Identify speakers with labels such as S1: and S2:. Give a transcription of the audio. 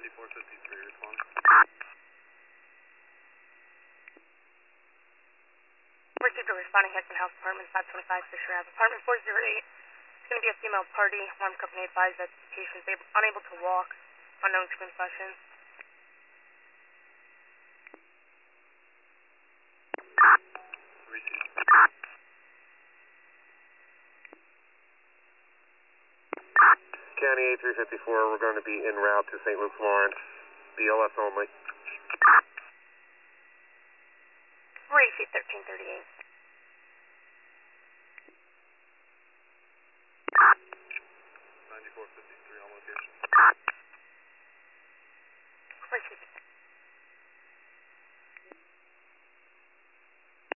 S1: 9453, respond.
S2: Received a responding Hudson Health Department, 525 Fisher Ave. Apartment 408. It's going to be a female party. Alarm company advised that the patient is unable to walk, unknown to concussion.
S1: Received.
S3: County A354, we're going to be en route to St. Luke's Lawrence, BLS only.
S2: Receive 1338.
S1: 9453 on location.